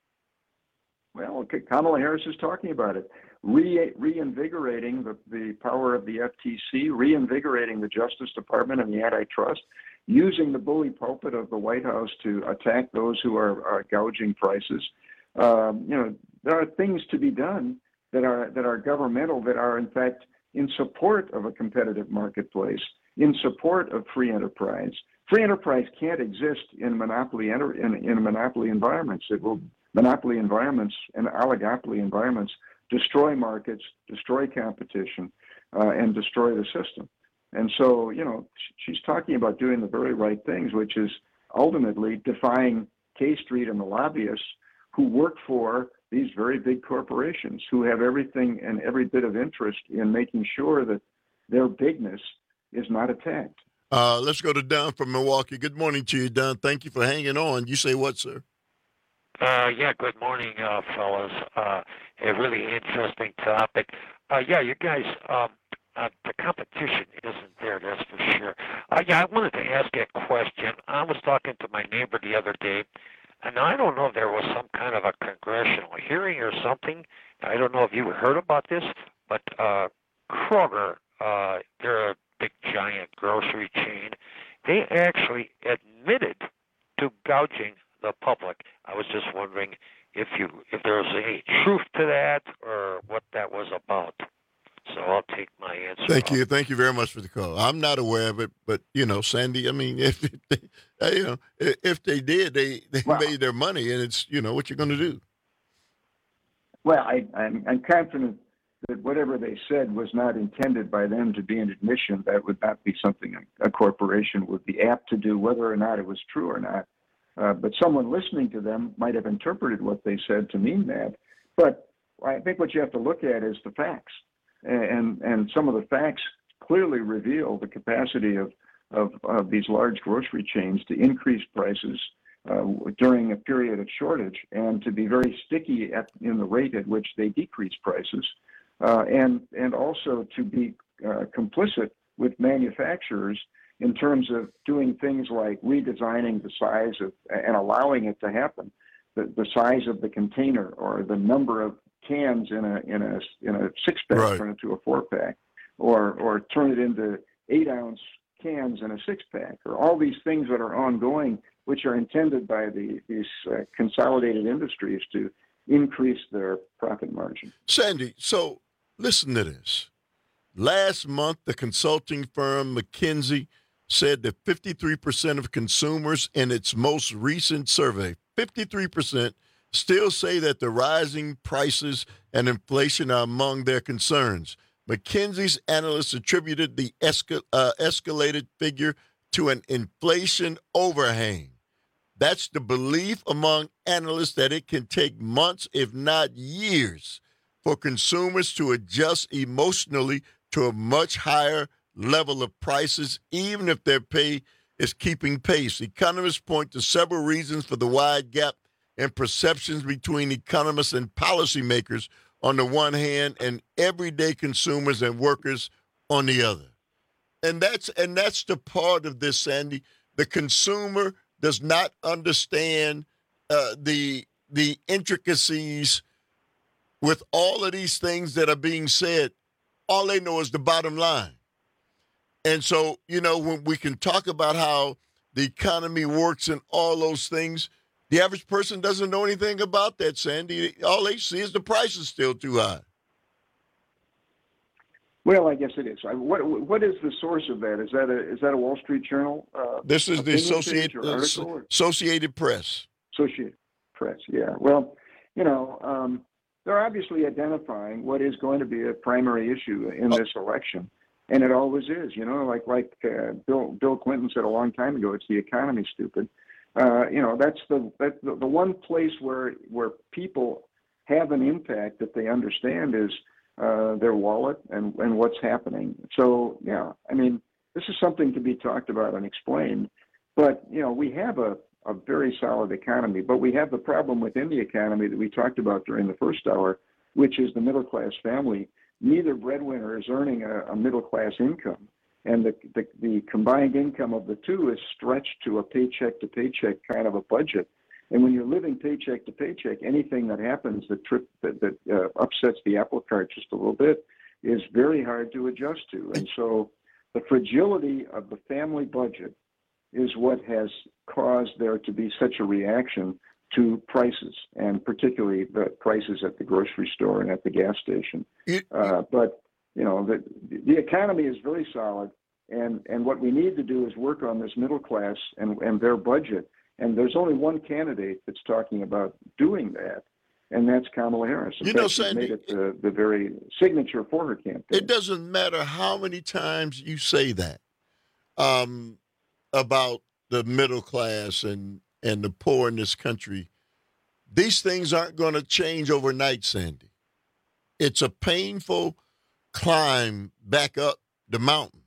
Well, Kamala Harris is talking about it. Re- reinvigorating the, the power of the F T C, reinvigorating the Justice Department and the antitrust, using the bully pulpit of the White House to attack those who are, are gouging prices. Um, you know, there are things to be done that are that are governmental, that are in fact in support of a competitive marketplace, in support of free enterprise. Free enterprise can't exist in monopoly enter- in, in monopoly environments. It will monopoly environments and oligopoly environments destroy markets, destroy competition, uh, and destroy the system. And so, you know, she's talking about doing the very right things, which is ultimately defying K Street and the lobbyists who work for these very big corporations, who have everything and every bit of interest in making sure that their bigness is not attacked. Uh, let's go to Don from Milwaukee. Good morning to you, Don. Thank you for hanging on. You say what, sir? Uh, yeah, good morning, uh, fellas. Uh, a really interesting topic. Uh, yeah, you guys, um, uh, the competition isn't there, that's for sure. Uh, yeah, I wanted to ask you a question. I was talking to my neighbor the other day, and I don't know if there was some kind of a congressional hearing or something. I don't know if you heard about this, but uh, Kroger, uh, they're a big, giant grocery chain. They actually admitted to gouging the public. I was just wondering if you if there was any truth to that or what that was about. So I'll take my answer. Thank off. you, thank you very much for the call. I'm not aware of it, but you know, Sandy. I mean, if they, you know, if they did, they they well, made their money, and it's you know what you're going to do. Well, I, I'm, I'm confident that whatever they said was not intended by them to be an admission. That would not be something a, a corporation would be apt to do, whether or not it was true or not. Uh, but someone listening to them might have interpreted what they said to mean that. But I think what you have to look at is the facts. And and some of the facts clearly reveal the capacity of, of, of these large grocery chains to increase prices uh, during a period of shortage and to be very sticky at, in the rate at which they decrease prices, uh, and, and also to be uh, complicit with manufacturers in terms of doing things like redesigning the size of and allowing it to happen, the, the size of the container or the number of cans in a in a in a six pack, right. turn it to a four pack, or or turn it into eight ounce cans in a six pack, or all these things that are ongoing, which are intended by the these uh, consolidated industries to increase their profit margin. Sandy, so listen to this. Last month, the consulting firm McKinsey said that fifty-three percent of consumers in its most recent survey, fifty-three percent, still say that the rising prices and inflation are among their concerns. McKinsey's analysts attributed the escal- uh, escalated figure to an inflation overhang. That's the belief among analysts that it can take months, if not years, for consumers to adjust emotionally to a much higher level of prices, even if their pay is keeping pace. Economists point to several reasons for the wide gap in perceptions between economists and policymakers on the one hand and everyday consumers and workers on the other. and that's and that's the part of this, Sandy. The consumer does not understand uh, the the intricacies with all of these things that are being said. All they know is the bottom line. And so, you know, when we can talk about how the economy works and all those things, the average person doesn't know anything about that, Sandy. All they see is the price is still too high. Well, I guess it is. I, what what is the source of that? Is that a is that a Wall Street Journal? Uh, This is the opinion page Associated or article or- Associated Press. Associated Press. Yeah. Well, you know, um, they're obviously identifying what is going to be a primary issue in this election, and it always is. You know, like like uh, Bill Bill Clinton said a long time ago, it's the economy, stupid. Uh, you know, that's the that's the, the one place where where people have an impact that they understand is uh, their wallet and, and what's happening. So, yeah, I mean, this is something to be talked about and explained. But, you know, we have a, a very solid economy, but we have the problem within the economy that we talked about during the first hour, which is the middle-class family. Neither breadwinner is earning a, a middle-class income. And the, the the combined income of the two is stretched to a paycheck-to-paycheck kind of a budget. And when you're living paycheck to paycheck, anything that happens that trip that, that uh, upsets the apple cart just a little bit is very hard to adjust to. And so the fragility of the family budget is what has caused there to be such a reaction to prices, and particularly the prices at the grocery store and at the gas station. Uh, but you know, the the economy is very solid, and, and what we need to do is work on this middle class and, and their budget. And there's only one candidate that's talking about doing that, and that's Kamala Harris. In You fact, know, she's Sandy, made it the, the very signature for her campaign. It doesn't matter how many times you say that um, about the middle class and, and the poor in this country. These things aren't going to change overnight, Sandy. It's a painful climb back up the mountain.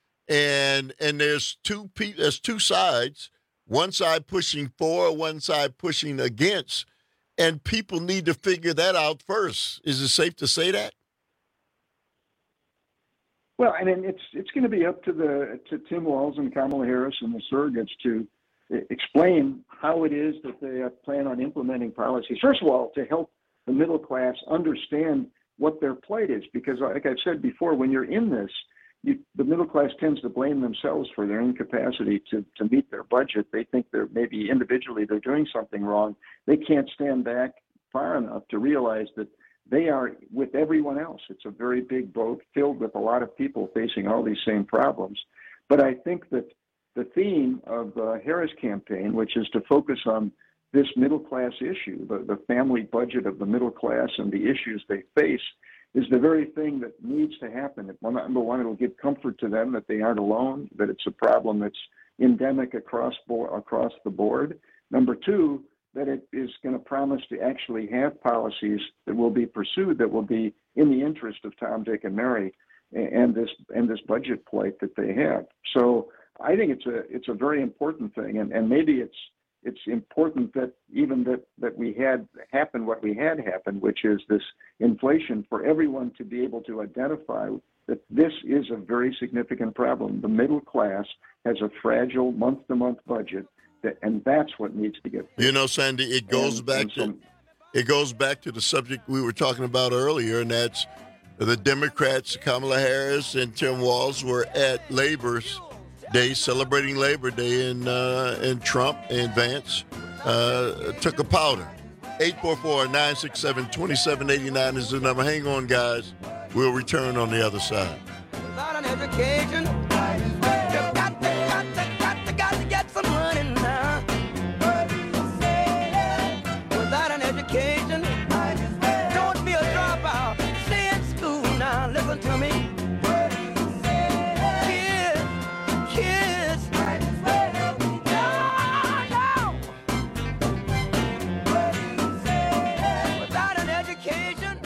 And and there's two pe- there's two sides, one side pushing for, one side pushing against, and people need to figure that out first. Is it safe to say that? Well, I mean, it's it's going to be up to the to Tim Walz and Kamala Harris and the surrogates to explain how it is that they plan on implementing policies. First of all, to help the middle class understand what their plight is, because, like I've said before, when you're in this, you, the middle class tends to blame themselves for their incapacity to, to meet their budget. They think they're maybe individually they're doing something wrong. They can't stand back far enough to realize that they are with everyone else. It's a very big boat filled with a lot of people facing all these same problems. But I think that the theme of the Harris campaign, which is to focus on this middle class issue, the, the family budget of the middle class and the issues they face, is the very thing that needs to happen. Well, number one, it'll give comfort to them that they aren't alone, that it's a problem that's endemic across bo- across the board. Number two, that it is going to promise to actually have policies that will be pursued that will be in the interest of Tom, Dick, and Mary, and this and this budget plight that they have. So I think it's a it's a very important thing, and, and maybe it's it's important that even that, that we had happen what we had happen, which is this inflation, for everyone to be able to identify that this is a very significant problem. The middle class has a fragile month-to-month budget, that, and that's what needs to get fixed. You know, Sandy, it goes And- back and to some- it goes back to the subject we were talking about earlier, and that's the Democrats, Kamala Harris and Tim Walz, were at Labor's Day, celebrating Labor Day, and uh, and Trump and Vance uh, took a powder. eight four four, nine six seven, two seven eight nine is the number. Hang on, guys. We'll return on the other side. Without an education, you got to, got to, got to, got to get some money now. Without an education, don't be a dropout. Stay in school now. Listen to me. Kids, kids, no, no. Without an education.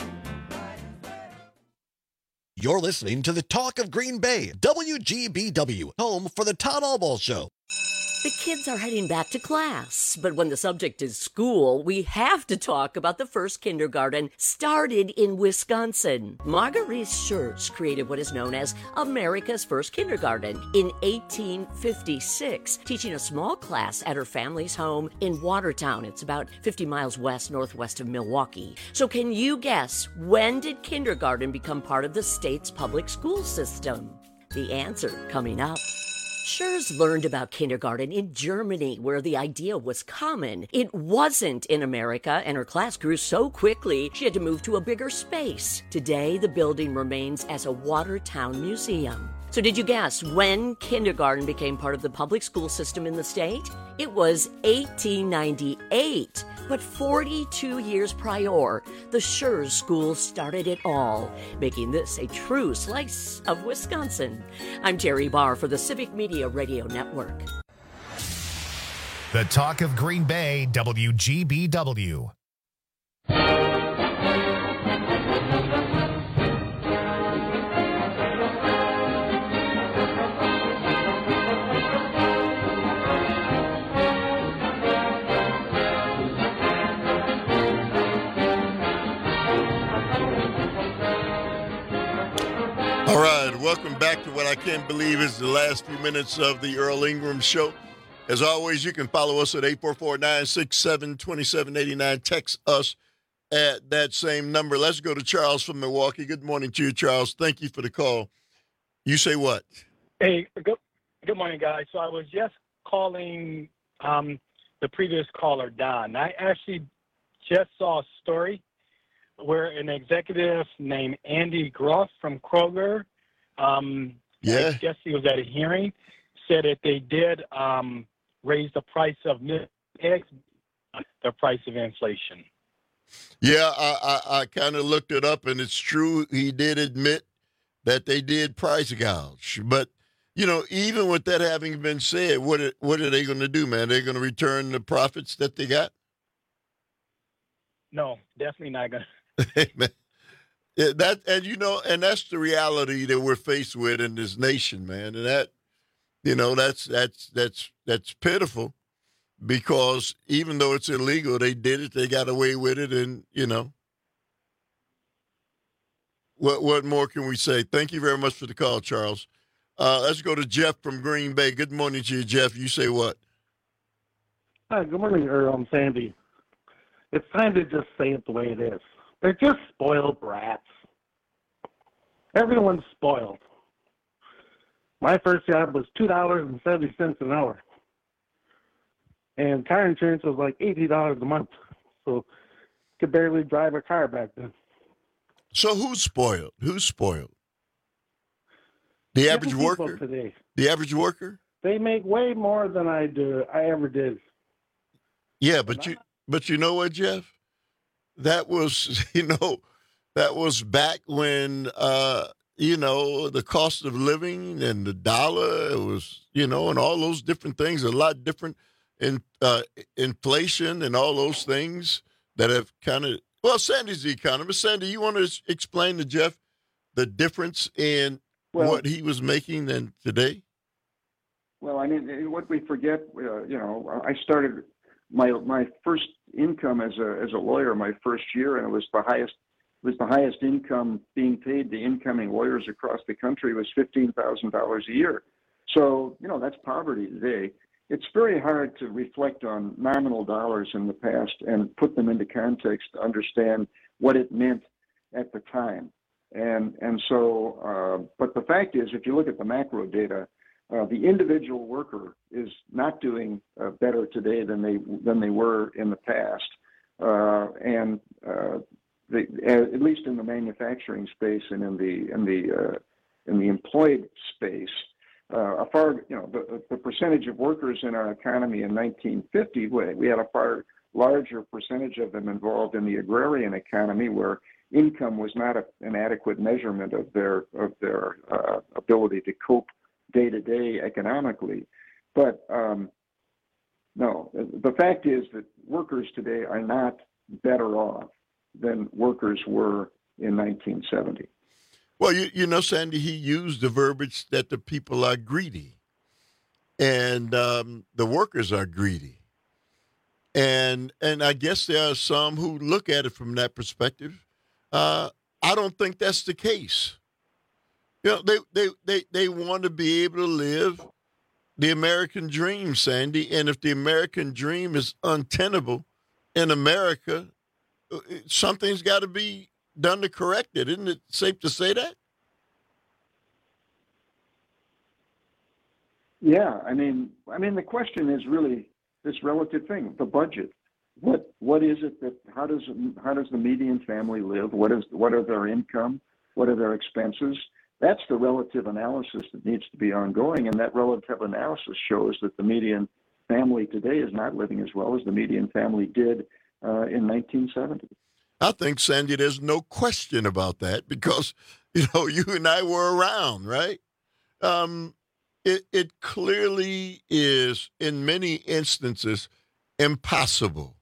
You're listening to the Talk of Green Bay, W G B W, home for the Todd Albaugh Show. The kids are heading back to class, but when the subject is school, we have to talk about the first kindergarten started in Wisconsin. Marguerite Schurz created what is known as America's first kindergarten in eighteen fifty-six, teaching a small class at her family's home in Watertown. It's about fifty miles west northwest of Milwaukee. So can you guess, when did kindergarten become part of the state's public school system? The answer coming up. Schurz learned about kindergarten in Germany, where the idea was common. It wasn't in America, and her class grew so quickly she had to move to a bigger space. Today, the building remains as a Watertown museum. So did you guess when kindergarten became part of the public school system in the state? It was eighteen ninety-eight. But forty-two years prior, the Schurz School started it all, making this a true slice of Wisconsin. I'm Terry Barr for the Civic Media Radio Network. The talk of Green Bay, W G B W. All right, welcome back to what I can't believe is the last few minutes of the Earl Ingram Show. As always, you can follow us at eight four four, nine six seven, two seven eight nine. Text us at that same number. Let's go to Charles from Milwaukee. Good morning to you, Charles. Thank you for the call. You say what? Hey, good, good morning, guys. So I was just calling um, the previous caller, Don. I actually just saw a story where an executive named Andy Groff from Kroger, um, yeah. I guess he was at a hearing, said that they did um, raise the price of milk eggs, the price of inflation. Yeah, I, I, I kind of looked it up, and it's true. He did admit that they did price gouge. But, you know, even with that having been said, what are, what are they going to do, man? They're going to return the profits that they got? No, definitely not going to. Yeah, that and you know, and that's the reality that we're faced with in this nation, man. And that, you know, that's that's that's that's pitiful, because even though it's illegal, they did it, they got away with it, and you know, what what more can we say? Thank you very much for the call, Charles. Uh, let's go to Jeff from Green Bay. Good morning to you, Jeff. You say what? Hi, good morning, Earl and Sandy. It's time to just say it the way it is. They're just spoiled brats. Everyone's spoiled. My first job was two dollars and seventy cents an hour. And car insurance was like eighty dollars a month. So could barely drive a car back then. So who's spoiled? Who's spoiled? The average Different people worker? today. The average worker? They make way more than I do. I ever did. Yeah, but you but you know what, Jeff? That was, you know, that was back when, uh, you know, the cost of living and the dollar was, you know, and all those different things, a lot different in uh, inflation and all those things that have kind of, well, Sandy's the economist. Sandy, you want to explain to Jeff the difference in Well- what he was making than today? Well, I mean, what we forget, uh, you know, I started my my first income as a as a lawyer my first year, and it was the highest it was the highest income being paid to incoming lawyers across the country was fifteen thousand dollars a year. So, you know, that's poverty today. It's very hard to reflect on nominal dollars in the past and put them into context to understand what it meant at the time. And and so, uh, but the fact is, if you look at the macro data, Uh, the individual worker is not doing uh, better today than they than they were in the past, uh, and uh, the, at least in the manufacturing space and in the in the uh, in the employed space, uh, a far you know the, the percentage of workers in our economy in nineteen fifty, we had a far larger percentage of them involved in the agrarian economy, where income was not a, an adequate measurement of their of their uh, ability to cope day-to-day economically. But um, no, the fact is that workers today are not better off than workers were in nineteen seventy. Well, you, you know, Sandy, he used the verbiage that the people are greedy. and um, the workers are greedy. And and I guess there are some who look at it from that perspective. Uh, I don't think that's the case. You know, they, they, they, they want to be able to live the American dream, Sandy. And if the American dream is untenable in America, something's got to be done to correct it. Isn't it safe to say that? Yeah, I mean, I mean, the question is really this relative thing, the budget. What what is it that how does how does the median family live? What is what are their income? What are their expenses? That's the relative analysis that needs to be ongoing, and that relative analysis shows that the median family today is not living as well as the median family did uh, in nineteen seventy. I think, Sandy, there's no question about that because, you know, you and I were around, right? Um, it, it clearly is, in many instances, impossible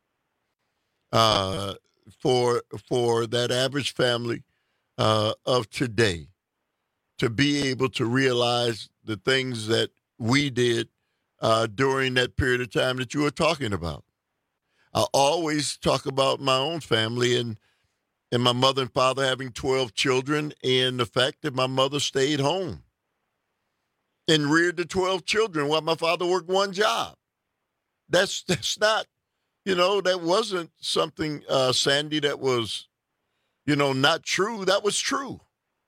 uh, for for that average family uh, of today to be able to realize the things that we did uh, during that period of time that you were talking about. I always talk about my own family and and my mother and father having twelve children and the fact that my mother stayed home and reared the twelve children while my father worked one job. That's that's not, you know, that wasn't something, uh, Sandy, that was, you know, not true. That was true.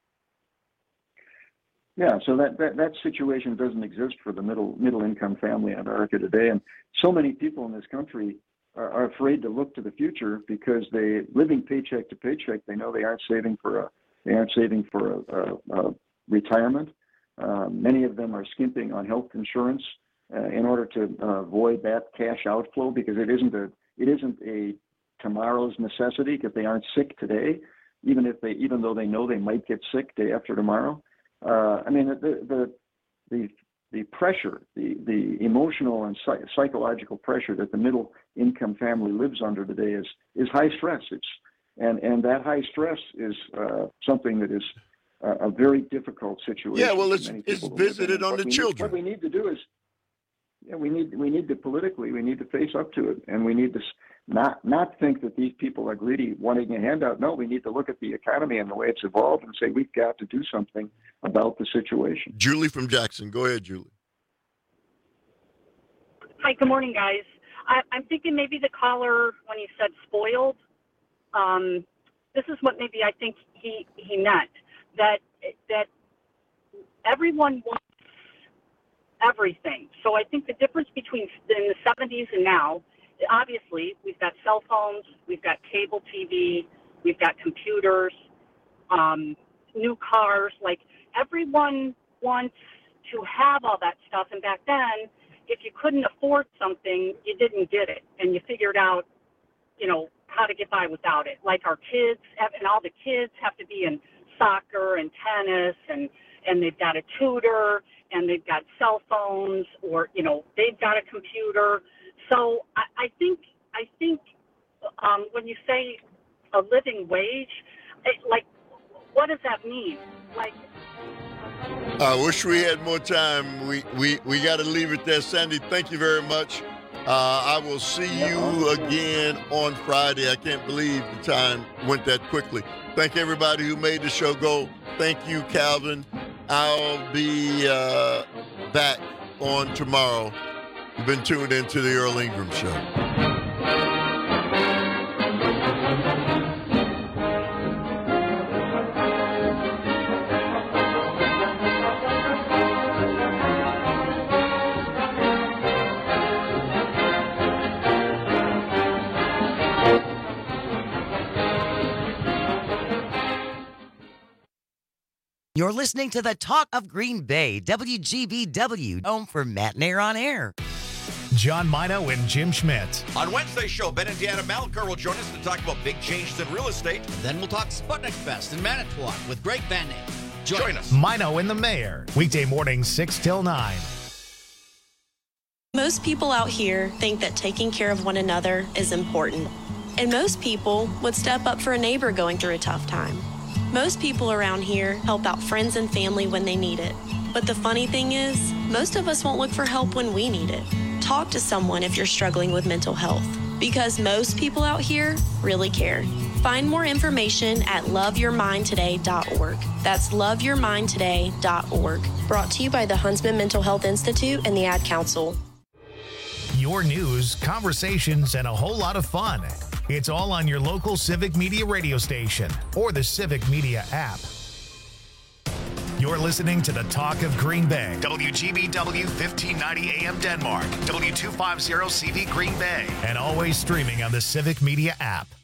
Yeah, so that, that, that situation doesn't exist for the middle middle income family in America today. And so many people in this country are, are afraid to look to the future because they living paycheck to paycheck. They know they aren't saving for a they aren't saving for a, a, a retirement. Uh, many of them are skimping on health insurance uh, in order to uh, avoid that cash outflow because it isn't a it isn't a tomorrow's necessity because they aren't sick today, even if they even though they know they might get sick day after tomorrow. Uh, I mean, the the the the pressure, the the emotional and psych- psychological pressure that the middle income family lives under today is is high stress. It's and and that high stress is uh, something that is uh, a very difficult situation. Yeah, well, it's for many it's people to live visited in. on What the we need- children. What we need to do is, yeah, we need we need to politically we need to face up to it, and we need to s- not not think that these people are greedy, wanting a handout. No, we need to look at the economy and the way it's evolved and say we've got to do something about the situation. Julie from Jackson. Go ahead, Julie. Hi, good morning, guys. I, I'm thinking maybe the caller, when he said spoiled, um, this is what maybe I think he, he meant, that that everyone wants everything. So I think the difference between in the seventies and now, obviously, we've got cell phones, we've got cable T V, we've got computers, um, new cars. Like, everyone wants to have all that stuff. And back then, if you couldn't afford something, you didn't get it. And you figured out, you know, how to get by without it. Like our kids, and all the kids have to be in soccer and tennis, and, and they've got a tutor, and they've got cell phones, or, you know, they've got a computer. So I, I think, I think um, when you say a living wage, it, like, what does that mean? Like, I wish we had more time. We we, we got to leave it there. Sandy, thank you very much. Uh, I will see you again on Friday. I can't believe the time went that quickly. Thank everybody who made the show go. Thank you, Calvin. I'll be uh, back on tomorrow. You've been tuned into the Earl Ingram Show. You're listening to the Talk of Green Bay, W G B W, home for Matt Nair on Air. John Mino and Jim Schmidt. On Wednesday's show, Ben and Deanna Malkar will join us to talk about big changes in real estate. Then we'll talk Sputnik Fest in Manitowoc with Greg Van Ney. Join, Join us. Mino and the Mayor. Weekday mornings, six till nine. Most people out here think that taking care of one another is important. And most people would step up for a neighbor going through a tough time. Most people around here help out friends and family when they need it. But the funny thing is, most of us won't look for help when we need it. Talk to someone if you're struggling with mental health, because most people out here really care. Find more information at love your mind today dot org. That's love your mind today dot org. Brought to you by the Huntsman Mental Health Institute and the Ad Council. Your news, conversations, and a whole lot of fun. It's all on your local Civic Media radio station or the Civic Media app. You're listening to the Talk of Green Bay. W G B W fifteen ninety A M Denmark. W two fifty C V Green Bay. And always streaming on the Civic Media app.